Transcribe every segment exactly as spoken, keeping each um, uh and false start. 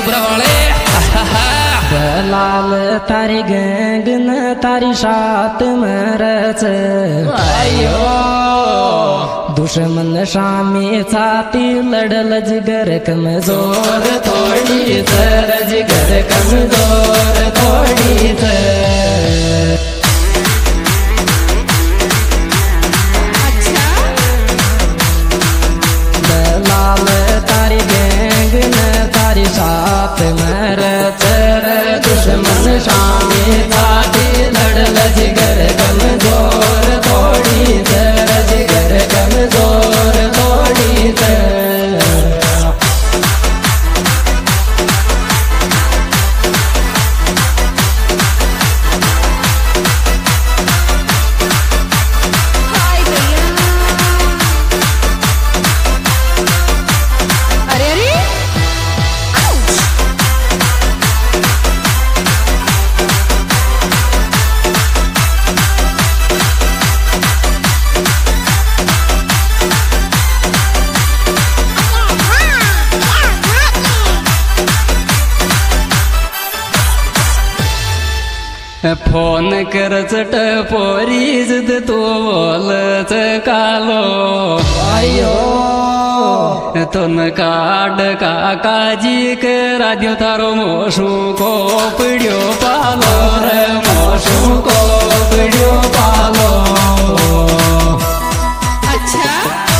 सुपरा वाले लाल तारी गैंग न तारी साथ मरच आयो दुश्मन शामी छाती लड़ल जिगर कमजोर थोड़ी तर जिगर कमजोर थोड़ी तर लाल तारी गैंग न तारी साथ मरच दुश्मन शामी छाती लड़ल जिगर कमजोर थोड़ी तर जिगर कमजोर थोड़ी तर फोन करच टपोरी जिद तू बोलच कालो आयो तुन काड काकाजी करा दियो तारो मोशू को पिड़ियो पालो रे मोशू को पिड़ियो पालो अच्छा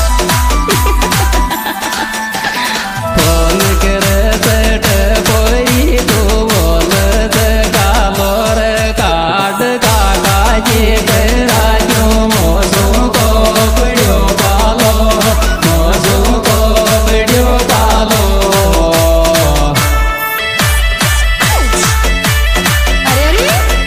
फोन करच टपोरी तू बोलच कालो रे काड काकाजी करा दियो मोशू को पिड़ियो पालो मोशू को पिड़ियो पालो अरे अरे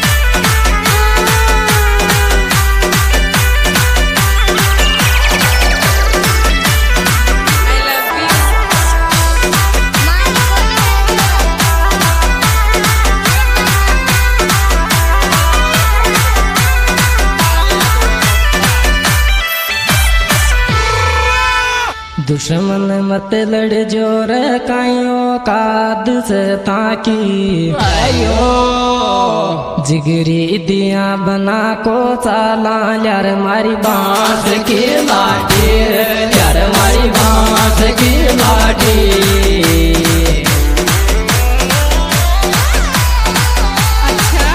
दुश्मन मत लड़ जोर कायो काद से ताकी आयो जिगरी दिया बना को चाला यार मारी बांस की लाठी यार मारी बांस की लाठी अच्छा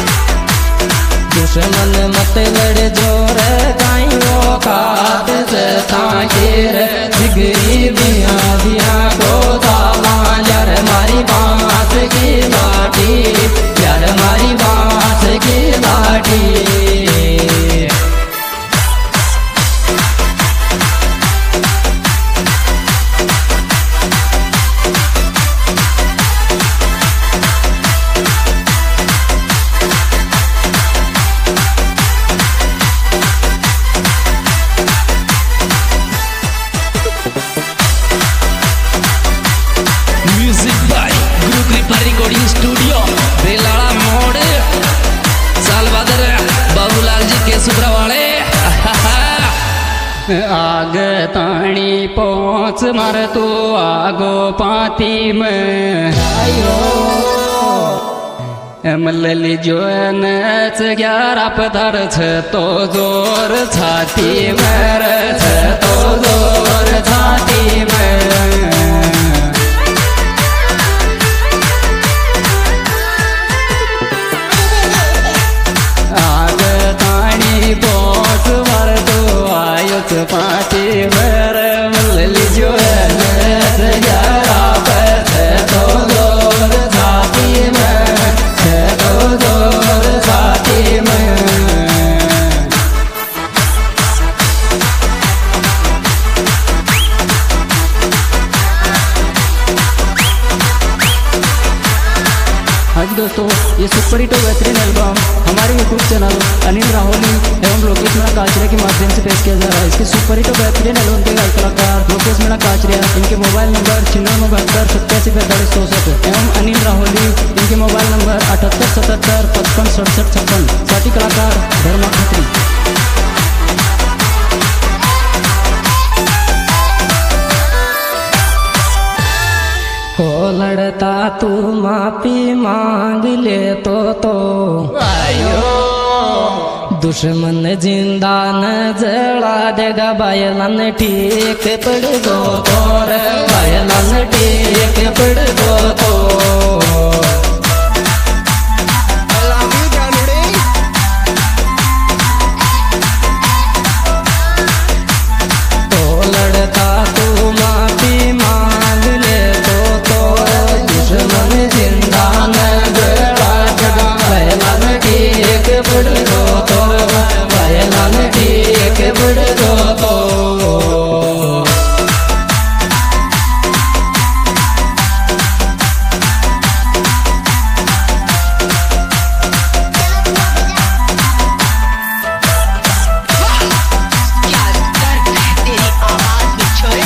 दुश्मन मत लड़ जोर कायो काद से ताकी जिगरी दिया दिया को चाला यार मारी बांस की लाठी यार मारी बांस की लाठी music by Guru Kripa recording studio बेलाड़ा मोड़ सालबादर बाबूलाल जी के सुपरा वाले आग ताणी पहुंच मार तू आगो पाती में आयो मल्ली जो नच ग्यारह पधार छ तो जोर छाती मर छ तो जोर छाती में आग ताणी बोस मर तो आयो पाती मर मल्ली जो नच ग्यारह पधार तो जोर छाती में तो जोर छाती में हाँ जी दोस्तों, ये सुपर हिट और बेहतरीन एल्बम हमारे यूट्यूब चैनल अनिल राहुल एवं लोकेश मीणा काचरिया के माध्यम से पेश किया जा रहा है। इसके सुपर हिट और बेहतरीन एल्बम के गायक कलाकार लोकेश मीणा काचरिया, इनके मोबाइल नंबर छिन्नवे बहत्तर सत्तासी पैंतालीस चौसठ एवं अनिल राहुल इनके मोबाइल नंबर अठहत्तर सतहत्तर पचपन सड़सठ छप्पन। साथी कलाकार धर्मा खत्री। हो लड़ लड़ता तू माफी मांग ले तो तो दुश्मन जिंदा न जला देगा बायलन ठीक पड़ गो तो रे बायलन ठीक पड़ गो तो तो लड़ता तू माफी मांग ले तो तो दुश्मन जिंदा न जला देगा बायलन ठीक पड़ गो तो बायलन ठीक पड़ गो तो क्या दर्द है तेरी आवाज में छोरे।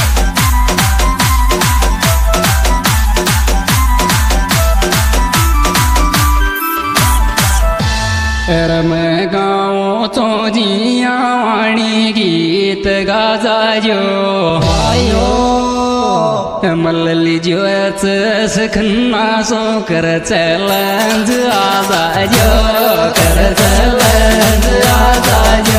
रम गाओ तो जिया वाणी गीत गाजा जो आयो मल्ली जो सखन्ना सो कर चैलेंज आजा जो कर चैलेंज आजा जो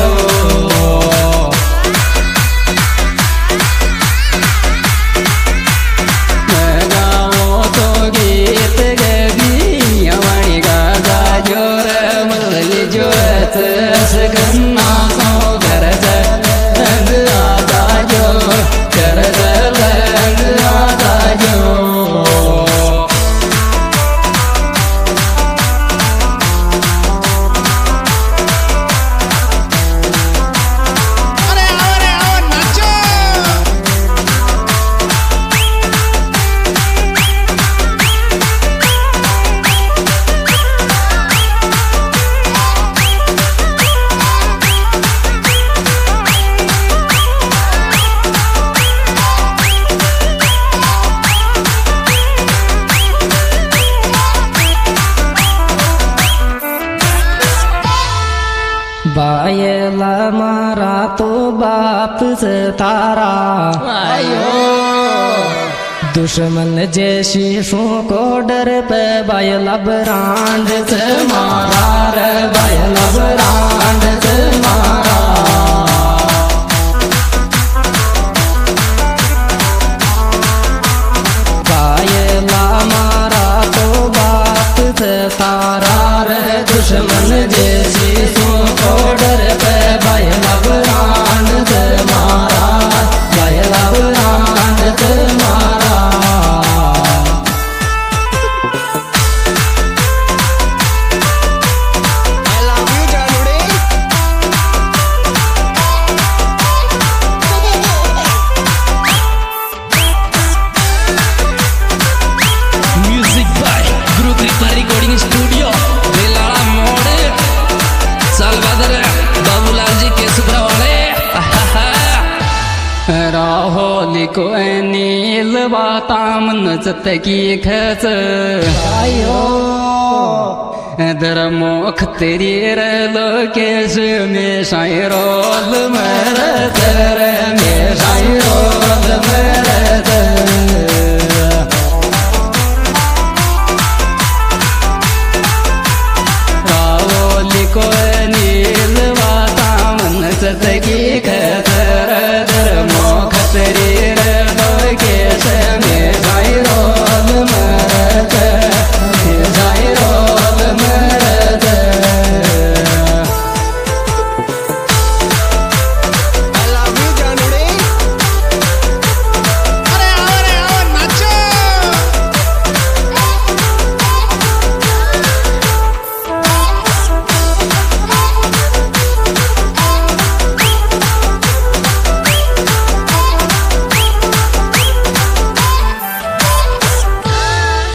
गाओ तो गीत गबिया वाणी गाजा जो मल्ली जो सखन्ना सो कर चैलेंज आजा जो कर चैलेंज आजा जो अरे आओ रे आओ नाचो बायला मारा तो बाप से तारा दुश्मन जैसी शू को डर पे बायला ब्रांड से मारा रे बायला ब्रांड से मारा बायला मारा तो बाप से तारा रे दुश्मन जैसी शू को डर पे बायला ब्रांड से मारा बायला ब्रांड से मारा I love you जानुड़े music by Guru Kripa recording studio बेलाड़ा मोड़ सालवादर बाबूलाल जी के सुपरा वाले राहोली को नील बातामन की खच आयो दरमोख तेरी रे लोकेश में शायरोल मर तेरे में शायर